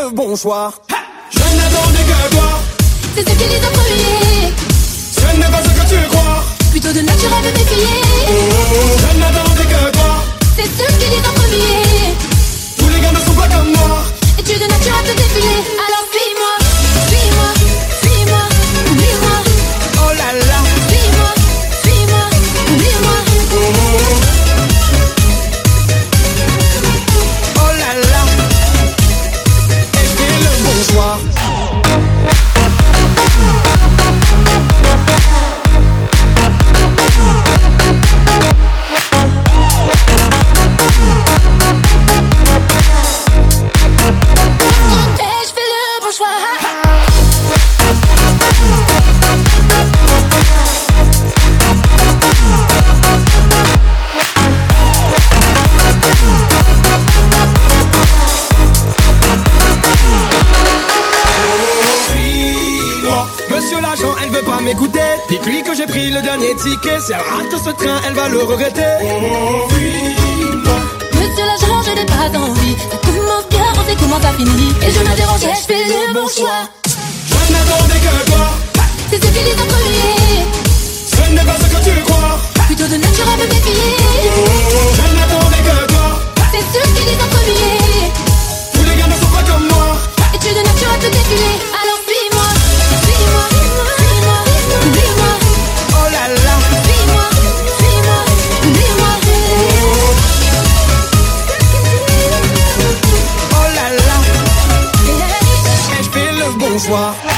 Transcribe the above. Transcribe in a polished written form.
le bon choix. Je n'attendais que toi. C'est ce qui les a premiers. Ce n'est pas ce que tu crois. Plutôt de nature à me méfier. Je n'attendais que toi. C'est ce qui les a premiers. Tous les gars ne sont pas comme moi. Et tu es de nature à te défiler. Alors suis-moi, suis-moi, suis-moi, oublie-moi. Oh là là. Suis-moi, suis-moi, oublie-moi. Oh là là. Et fais le bon choix. Et je fais le bon choix. Suis-moi. Monsieur l'agent, elle veut pas m'écouter. Dites-lui que j'ai pris le dernier ticket. Si elle rate ce train, elle va le regretter. Suis-moi. Monsieur l'agent, je n'ai pas envie. Ça commence bien, on sait comment ça finit. Et je m'interroge, je fais le bon choix. Je n'attendais que toi. C'est ce qui les a premiers. Ce n'est pas ce que tu crois. Plutôt de nature à me méfier. Je n'attendais que toi. C'est ce qui les a premiers. Tous les gars ne sont pas comme moi. Et tu es de nature à te défiler. Alors suis-moi, suis-moi, suis-moi, oublie-moi. Oh là là. Suis-moi, suis-moi, oublie-moi. Oh là là. Et je fais le bon choix.